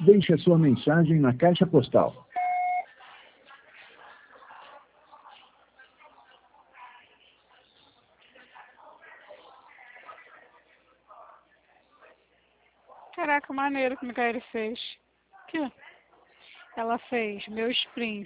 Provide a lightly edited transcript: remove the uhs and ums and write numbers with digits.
Deixe a sua mensagem na caixa postal. Caraca, maneiro como que ele fez. Aqui, ó. Ela fez meus prints.